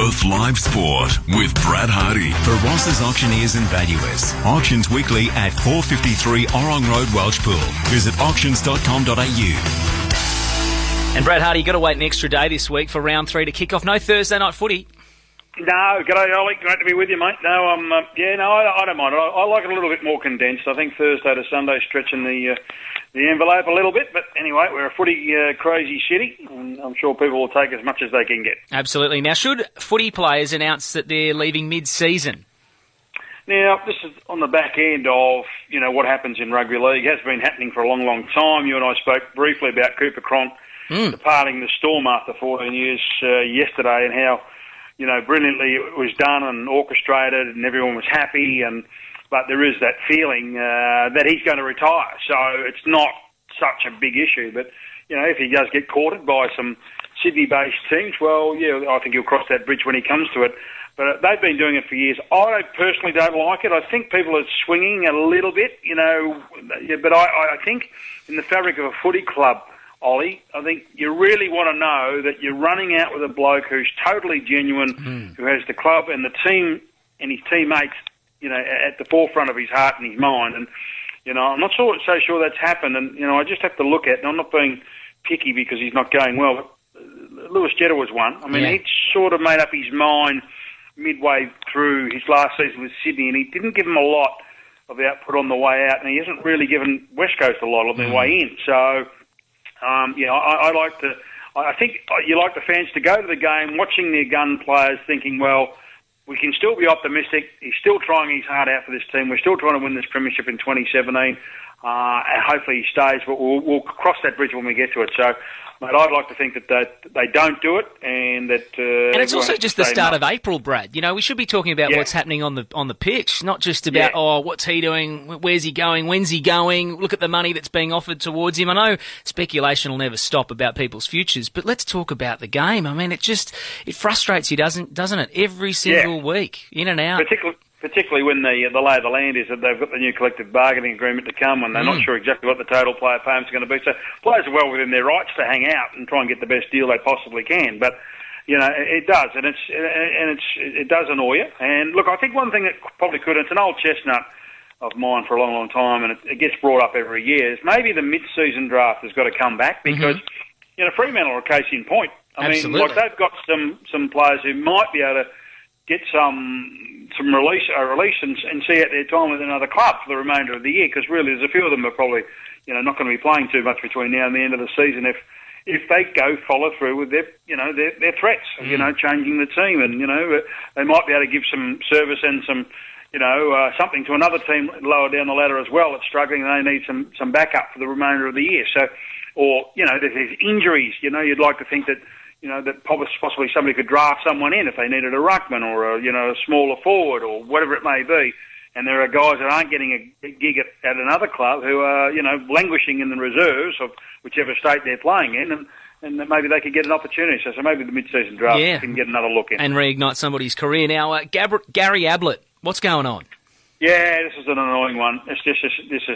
Perth Live Sport with Brad Hardy for Ross's Auctioneers and Valuers. Auctions weekly at 453 Orong Road, Welshpool. Visit auctions.com.au. And Brad Hardy, you've got to wait an extra day this week for round 3 to kick off. No Thursday night footy. No, g'day Ollie, great to be with you, mate. No, I don't mind. I like it a little bit more condensed. I think Thursday to Sunday stretching the envelope a little bit, but anyway, we're a footy crazy city, and I'm sure people will take as much as they can get. Absolutely. Now, should footy players announce that they're leaving mid-season? Now, this is on the back end of, what happens in rugby league. It has been happening for a long, long time. You and I spoke briefly about Cooper Cronk departing the Storm after 14 years yesterday, and how brilliantly it was done and orchestrated and everyone was happy, but there is that feeling that he's going to retire. So it's not such a big issue. But, if he does get courted by some Sydney-based teams, well, yeah, I think he'll cross that bridge when he comes to it. But they've been doing it for years. I personally don't like it. I think people are swinging a little bit, but I think in the fabric of a footy club, Ollie, I think you really want to know that you're running out with a bloke who's totally genuine, who has the club and the team and his teammates, at the forefront of his heart and his mind. And, I'm not so sure that's happened. And, I just have to look at, and I'm not being picky because he's not going well, but Lewis Jetta was one. I mean, he'd sort of made up his mind midway through his last season with Sydney, and he didn't give him a lot of output on the way out, and he hasn't really given West Coast a lot on the way in. So, I think you like the fans to go to the game, watching their gun players, thinking, well, we can still be optimistic. He's still trying his heart out for this team. We're still trying to win this premiership in 2017, and hopefully he stays. But we'll cross that bridge when we get to it. So, mate, I'd like to think that they don't do it, and that. And it's also just the start of April, Brad. We should be talking about what's happening on the pitch, not just about what's he doing, where's he going, when's he going. Look at the money that's being offered towards him. I know speculation will never stop about people's futures, but let's talk about the game. I mean, it frustrates you, doesn't it? Every single week, in and out. Particularly when the lay of the land is that they've got the new collective bargaining agreement to come, and they're not sure exactly what the total player payments are going to be. So players are well within their rights to hang out and try and get the best deal they possibly can. But it does, and it does annoy you. And look, I think one thing that probably could, and it's an old chestnut of mine for a long, long time, and it gets brought up every year, is maybe the mid-season draft has got to come back because Fremantle are a case in point. I mean, they've got some players who might be able to get some release and see out their time with another club for the remainder of the year, because really there's a few of them are probably not going to be playing too much between now and the end of the season if they follow through with their threats of changing the team, and they might be able to give some service and some something to another team lower down the ladder as well that's struggling, and they need some backup for the remainder of the year. So, or if there's injuries, you'd like to think that that possibly somebody could draft someone in if they needed a ruckman or a smaller forward or whatever it may be. And there are guys that aren't getting a gig at another club who are, languishing in the reserves of whichever state they're playing in, and that maybe they could get an opportunity. So maybe the mid-season draft can get another look in. And reignite somebody's career. Now, Gary Ablett, what's going on? Yeah, this is an annoying one. This is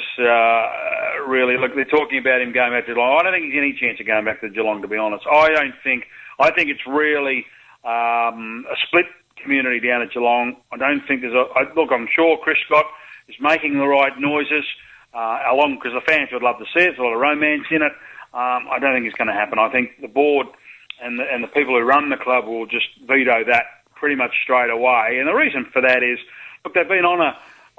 really, look, they're talking about him going back to Geelong. I don't think there's any chance of going back to Geelong, to be honest. I think it's really a split community down at Geelong. I don't think look, I'm sure Chris Scott is making the right noises, because the fans would love to see it. There's a lot of romance in it. I don't think it's going to happen. I think the board and the people who run the club will just veto that pretty much straight away. And the reason for that is, look, they've been on a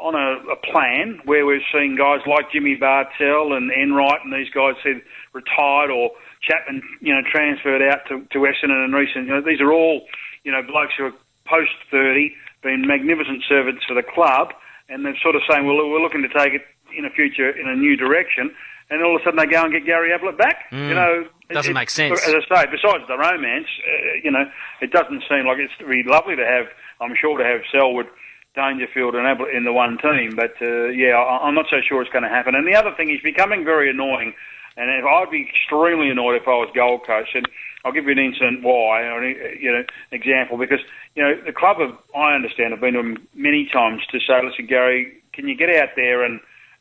plan where we're seeing guys like Jimmy Bartell and Enright and these guys who retired, or Chapman, transferred out to Essendon and recent. These are all, blokes who are post 30, been magnificent servants for the club, and they're sort of saying, well, we're looking to take it in the future in a new direction, and all of a sudden they go and get Gary Ablett back. Doesn't make sense. As I say, besides the romance, it doesn't seem like it's really lovely to have. I'm sure to have Selwood, Dangerfield and Ablett in the one team, but I'm not so sure it's going to happen. And the other thing is becoming very annoying, and I'd be extremely annoyed if I was Gold Coast. And I'll give you an incident why, example, because the club I understand have been to him many times to say, listen, Gary, can you get out there and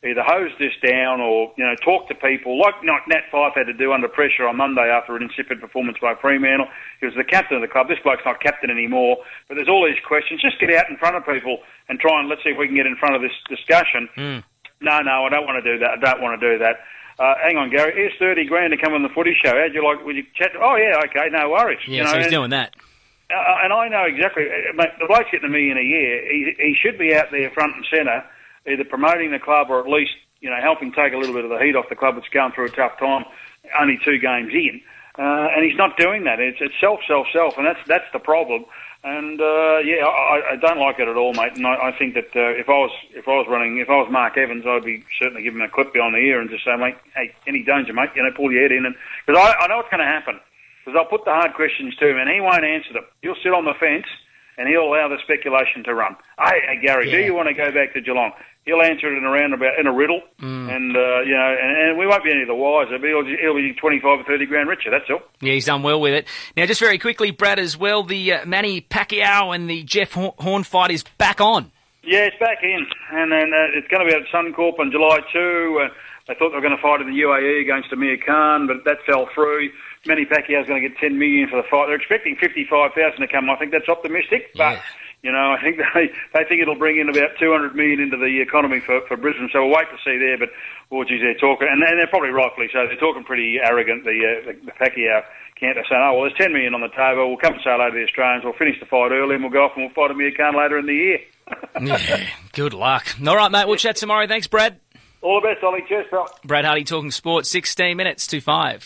either hose this down or, talk to people like Nat Fyfe had to do under pressure on Monday after an insipid performance by Fremantle. He was the captain of the club. This bloke's not captain anymore. But there's all these questions. Just get out in front of people and try and let's see if we can get in front of this discussion. No, I don't want to do that. I don't want to do that. Hang on, Gary. Here's $30,000 to come on the footy show. How'd you like? Would you chat? Oh, yeah, okay, no worries. Yeah, so he's doing that. And I know exactly. Mate, the bloke's getting $1 million a year. He should be out there front and centre, either promoting the club or at least, helping take a little bit of the heat off the club that's going through a tough time, only 2 games in. And he's not doing that. It's self, and that's the problem. And I don't like it at all, mate. And I think that if I was Mark Evans, I'd be certainly giving him a clip behind the ear and just say, mate, hey, any danger, mate? Pull your head in, and because I know what's going to happen. Because I'll put the hard questions to him, and he won't answer them. He'll sit on the fence, and he'll allow the speculation to run. Hey, Gary, do you want to go back to Geelong? He'll answer it in a riddle, and we won't be any the wiser. He'll be 25 or 30 grand richer. That's all. Yeah, he's done well with it. Now, just very quickly, Brad, as well, the Manny Pacquiao and the Jeff Horn fight is back on. Yeah, it's back in, and it's going to be at Suncorp on July 2. They thought they were going to fight in the UAE against Amir Khan, but that fell through. Manny Pacquiao's going to get $10 million for the fight. They're expecting $55,000 to come. I think that's optimistic, but I think they think it'll bring in about $200 million into the economy for Brisbane. So we'll wait to see there. But they're talking, and they're probably rightfully so. They're talking pretty arrogant. The Pacquiao camp. They're saying, "Oh well, there's $10 million on the table. We'll come and say hello to the Australians. We'll finish the fight early, and we'll go off and we'll fight Amir Khan later in the year." Yeah, good luck. All right, mate. We'll chat tomorrow. Thanks, Brad. All the best, Ollie. Cheers, pal. Brad Hardy talking sports. 16 minutes to 5.